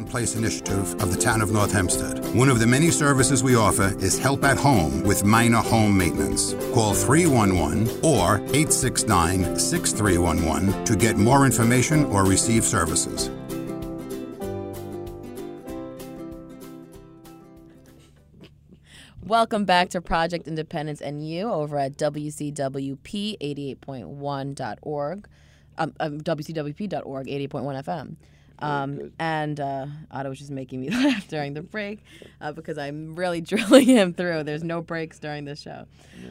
Place initiative of the town of North Hempstead. One of the many services we offer is help at home with minor home maintenance. Call 311 or 869-6311 to get more information or receive services. Welcome back to Project Independence and You over at WCWP 88.1.org, WCWP.org, 88.1 FM. And Otto was just making me laugh during the break because I'm really drilling him through. There's no breaks during this show.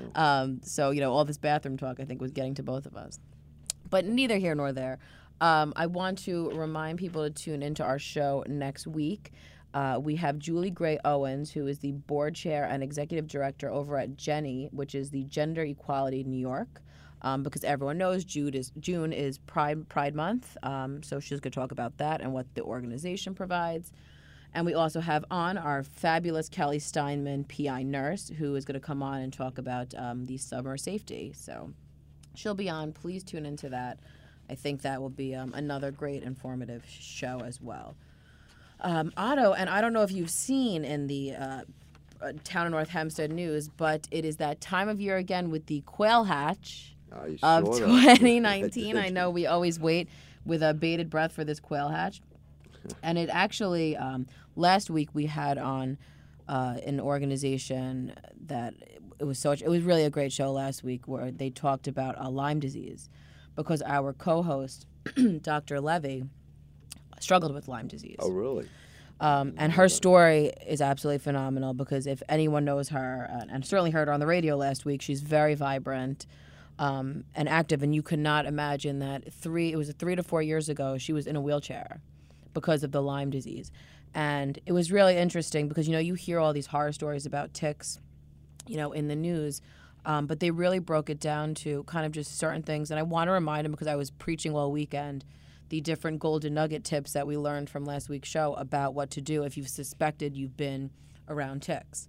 So, all this bathroom talk, I think, was getting to both of us. But neither here nor there. I want to remind people to tune into our show next week. We have Julie Gray Owens, who is the board chair and executive director over at Jenny, which is the Gender Equality New York. Because everyone knows June is Pride Month, so she's going to talk about that and what the organization provides. And we also have on our fabulous Kelly Steinman, PI nurse, who is going to come on and talk about the summer safety. So she'll be on. Please tune into that. I think that will be another great informative show as well. Otto, and I don't know if you've seen in the town of North Hempstead news, but it is that time of year again with the quail hatch of 2019. I know we always wait with a bated breath for this quail hatch. And it actually, last week we had on an organization that it was really a great show last week where they talked about Lyme disease because our co-host, Dr. Levy, struggled with Lyme disease. Oh, really? And her story is absolutely phenomenal because if anyone knows her, and certainly heard her on the radio last week, she's very vibrant and active. And you could not imagine that it was 3 to 4 years ago, she was in a wheelchair because of the Lyme disease. And it was really interesting because, you hear all these horror stories about ticks, in the news. But they really broke it down to kind of just certain things. And I want to remind them because I was preaching all weekend the different golden nugget tips that we learned from last week's show about what to do if you've suspected you've been around ticks.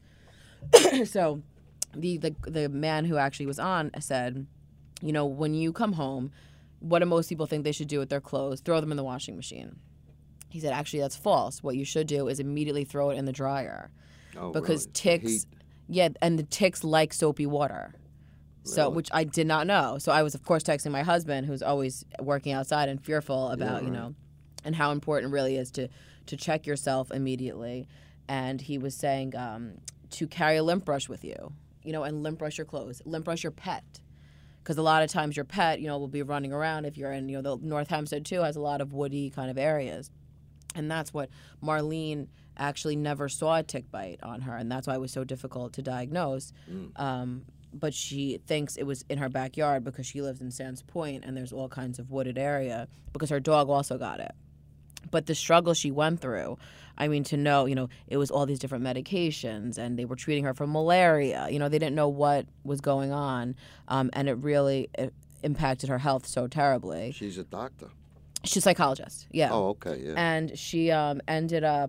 So the man who actually was on said, when you come home, what do most people think they should do with their clothes? Throw them in the washing machine. He said, actually, that's false. What you should do is immediately throw it in the dryer. Oh, because really? Ticks, and the ticks like soapy water. So, Really? which I did not know. So I was, of course, texting my husband, who's always working outside and fearful about, and how important it really is to check yourself immediately. And he was saying to carry a lint brush with you, and lint brush your clothes, lint brush your pet. Because a lot of times your pet, will be running around if you're in, the North Hempstead, too, has a lot of woody kind of areas. And that's what Marlene actually never saw a tick bite on her, and that's why it was so difficult to diagnose. But she thinks it was in her backyard because she lives in Sands Point and there's all kinds of wooded area because her dog also got it. But the struggle she went through, to know, it was all these different medications and they were treating her for malaria. They didn't know what was going on, and it really impacted her health so terribly. She's a doctor. She's a psychologist, yeah. Oh, okay, yeah. And she ended up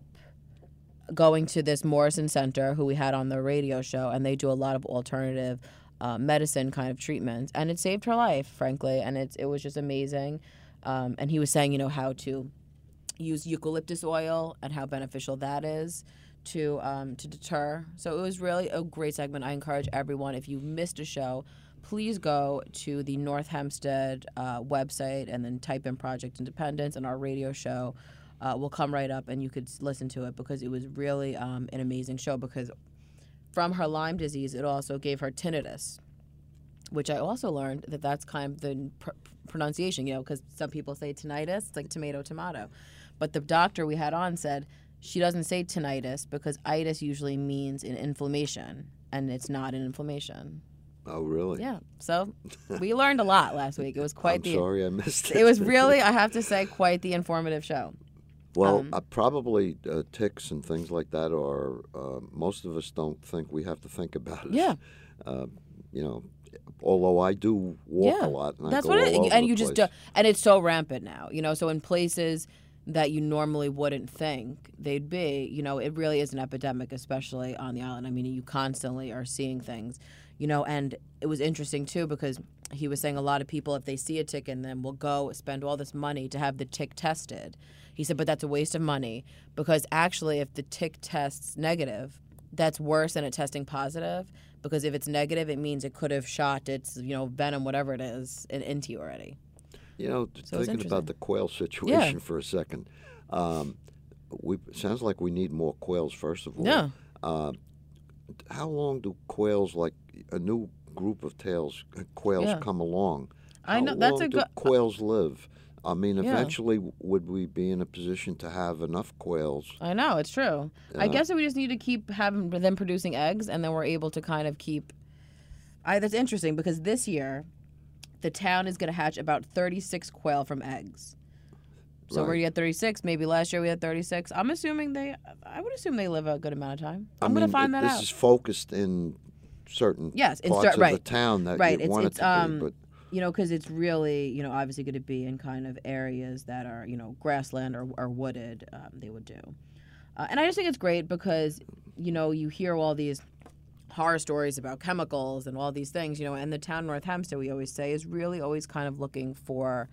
going to this Morrison Center, who we had on the radio show, and they do a lot of alternative medicine kind of treatments, and it saved her life, frankly, and it was just amazing. And he was saying, how to use eucalyptus oil and how beneficial that is to deter. So it was really a great segment. I encourage everyone, if you missed a show, please go to the North Hempstead website and then type in Project Independence, and our radio show will come right up and you could listen to it because it was really an amazing show because from her Lyme disease, it also gave her tinnitus, which I also learned that's kind of the pronunciation, because some people say tinnitus, it's like tomato, tomato. But the doctor we had on said she doesn't say tinnitus because itis usually means an inflammation, and it's not an inflammation. Oh, really? Yeah. So we learned a lot last week. It was quite sorry I missed it. It was really, I have to say, quite the informative show. Well, probably ticks and things like that are, most of us don't think we have to think about it. Yeah. Although I do walk a lot. And that's I go what it all is. over And the you just place. do, and it's so rampant now, so in places that you normally wouldn't think they'd be, it really is an epidemic, especially on the island. You constantly are seeing things, and it was interesting too because he was saying a lot of people, if they see a tick in them, will go spend all this money to have the tick tested. He said, but that's a waste of money because actually if the tick tests negative, that's worse than it testing positive because if it's negative, it means it could have shot its, venom, whatever it is, into you already. Thinking about the quail situation for a second, sounds like we need more quails, first of all. Yeah. How long do quails, like a new group of quails come along? I know How that's long a do good quails live? I mean, eventually, would we be in a position to have enough quails? I know, it's true. I guess we just need to keep having them producing eggs, and then we're able to kind of keep. That's interesting because this year, the town is going to hatch about 36 quail from eggs. So we're going to get 36. Maybe last year we had 36. I would assume they live a good amount of time. I'm going to find that out. This is focused in certain parts of the town that you want it to be, but. Because it's really, obviously going to be in kind of areas that are, grassland or wooded, they would do. And I just think it's great because, you hear all these horror stories about chemicals and all these things, and the town of North Hempstead, we always say, is really always kind of looking for,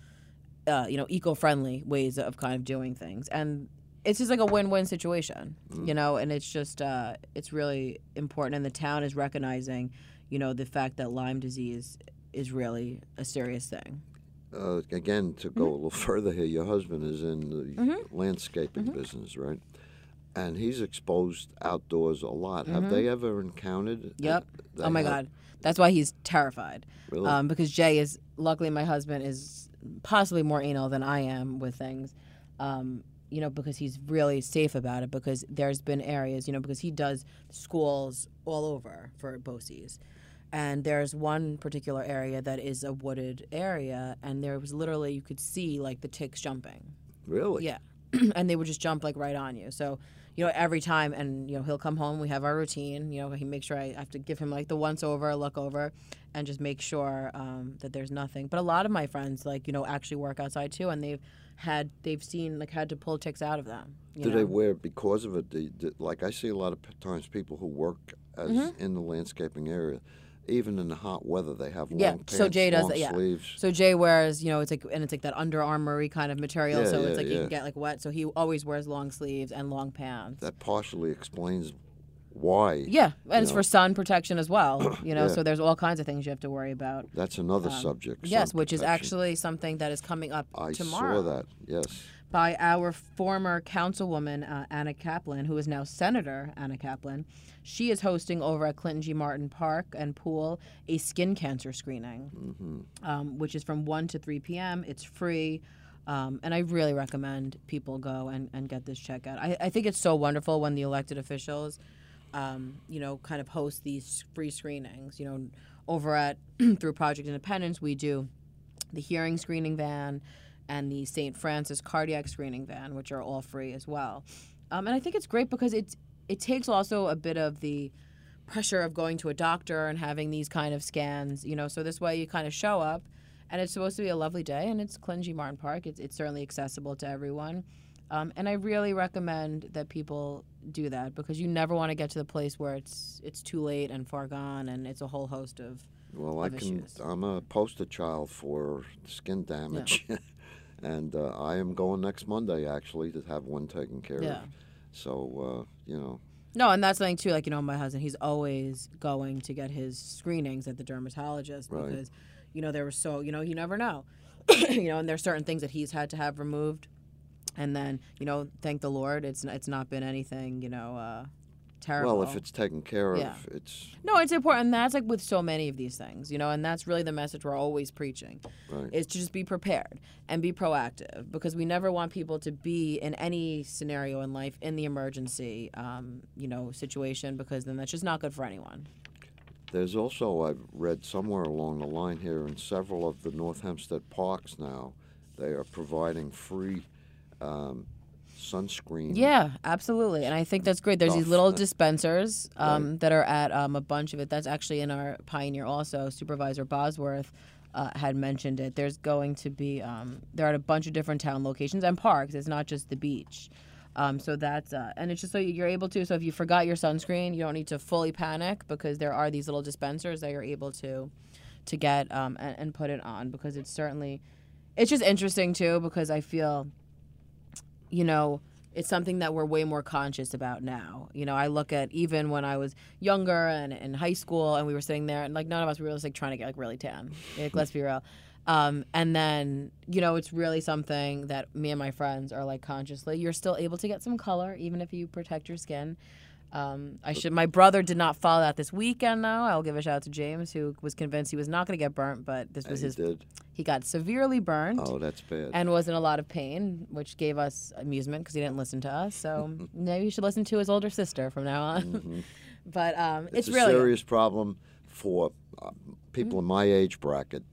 eco-friendly ways of kind of doing things. And it's just like a win-win situation, and it's just, it's really important. And the town is recognizing, the fact that Lyme disease is really a serious thing. Again, to go a little further here, your husband is in the landscaping business, right? And he's exposed outdoors a lot. Have they ever encountered? Yep. Oh my God, that's why he's terrified. Really? Because Jay is, luckily, my husband is possibly more anal than I am with things. Because he's really safe about it. Because there's been areas, because he does schools all over for BOCES. And there's one particular area that is a wooded area, and there was literally, you could see, like, the ticks jumping. Really? Yeah. And they would just jump, like, right on you. So, every time, and, he'll come home, we have our routine. He makes sure I have to give him, like, the once-over, look over, and just make sure that there's nothing. But a lot of my friends, like, actually work outside, too, and had to pull ticks out of them. Do they wear, because of it, like, I see a lot of times people who work in the landscaping area, even in the hot weather, they have long pants, so Jay does long that, sleeves. So Jay wears, it's like that Under Armour-y kind of material, Yeah, so yeah, it's like you yeah. can get like wet. So he always wears long sleeves and long pants. That partially explains why. Yeah, and it's for sun protection as well. Yeah. So there's all kinds of things you have to worry about. That's another subject. Yes, sun which is protection. actually something that is coming up I tomorrow. saw that. Yes. By our former councilwoman, Anna Kaplan, who is now Senator Anna Kaplan. She is hosting over at Clinton G. Martin Park and Pool a skin cancer screening, which is from 1 to 3 p.m. It's free, and I really recommend people go and get this check out. I think it's so wonderful when the elected officials, kind of host these free screenings. Over at through Project Independence, we do the hearing screening van and the St. Francis cardiac screening van, which are all free as well. And I think it's great because it takes also a bit of the pressure of going to a doctor and having these kind of scans, so this way you kind of show up, and it's supposed to be a lovely day, and it's Clinton G. Martin Park. It's certainly accessible to everyone. And I really recommend that people do that because you never want to get to the place where it's too late and far gone, and it's a whole host of issues. I'm a poster child for skin damage. Yeah. And I am going next Monday, actually, to have one taken care of. So, No, and that's something, too. Like, my husband, he's always going to get his screenings at the dermatologist because, there was so, you never know. And there's certain things that he's had to have removed. And then, thank the Lord, it's not been anything, terrible. Well, if it's taken care of, it's... No, it's important. And that's like with so many of these things, and that's really the message we're always preaching, is to just be prepared and be proactive because we never want people to be in any scenario in life in the emergency, situation because then that's just not good for anyone. There's also, I've read somewhere along the line here, in several of the North Hempstead parks now, they are providing free sunscreen. Yeah, absolutely. And I think that's great. There's these little dispensers that are at a bunch of it. That's actually in our Pioneer also. Supervisor Bosworth had mentioned it. There's going to be, they're at a bunch of different town locations and parks. It's not just the beach. So that's, and it's just so you're able to, so if you forgot your sunscreen, you don't need to fully panic because there are these little dispensers that you're able to to get and put it on, because it's just interesting too, because I feel, it's something that we're way more conscious about now. I look at even when I was younger and in high school, and we were sitting there, and like none of us were just like trying to get like really tan. Like, let's be real. And then, it's really something that me and my friends are like consciously. You're still able to get some color even if you protect your skin. My brother did not follow that this weekend, though. I'll give a shout out to James, who was convinced he was not going to get burnt, but this was his. Did. He got severely burned. Oh, that's bad. And was in a lot of pain, which gave us amusement because he didn't listen to us. So maybe you should listen to his older sister from now on. Mm-hmm. But it's really a serious problem for people in my age bracket.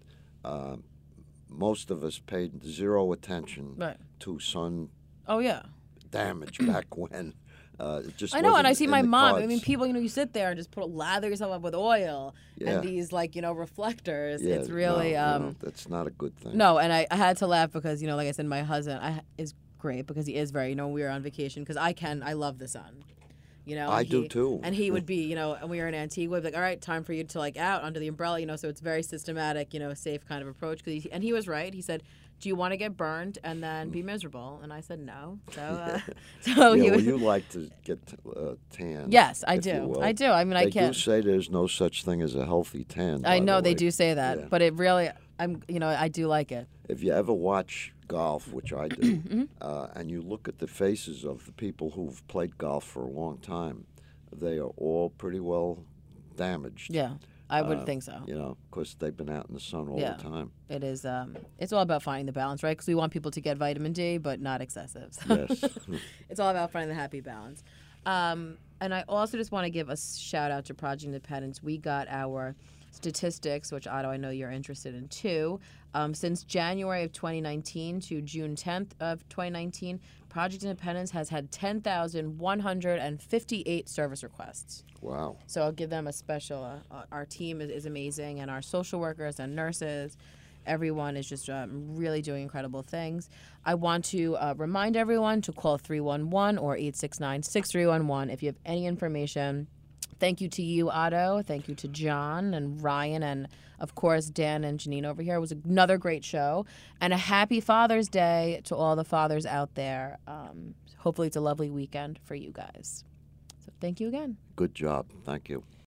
Most of us paid zero attention to sun damage back when. I know, and I see my mom. Cards. I mean, people, you sit there and just lather yourself up with oil and these, reflectors. Yeah, it's really... that's not a good thing. No, and I had to laugh because, like I said, my husband is great because he is very, we were on vacation because I love the sun. I do too. And he would be, and we were in Antigua, he'd be like, all right, time for you to out under the umbrella, so it's very systematic, safe kind of approach. And he was right. He said, do you want to get burned and then be miserable? And I said no. So you like to get tan. Yes, I do. I do. I mean, I can't. They do say there's no such thing as a healthy tan. I know they do say that, but it really, I do like it. If you ever watch golf, which I do, and you look at the faces of the people who've played golf for a long time, they are all pretty well damaged. Yeah. I would think so. Because they've been out in the sun all the time. It is. It's all about finding the balance, right? Because we want people to get vitamin D, but not excessive. So yes. It's all about finding the happy balance. And I also just want to give a shout out to Project Independence. We got our statistics, which Otto, I know you're interested in too. Since January of 2019 to June 10th of 2019, Project Independence has had 10,158 service requests. Wow. So I'll give them a special, our team is amazing, and our social workers and nurses, everyone is just really doing incredible things. I want to remind everyone to call 311 or 869-6311 if you have any information. Thank you to you, Otto. Thank you to John and Ryan and, of course, Dan and Janine over here. It was another great show. And a happy Father's Day to all the fathers out there. Hopefully it's a lovely weekend for you guys. So thank you again. Good job. Thank you.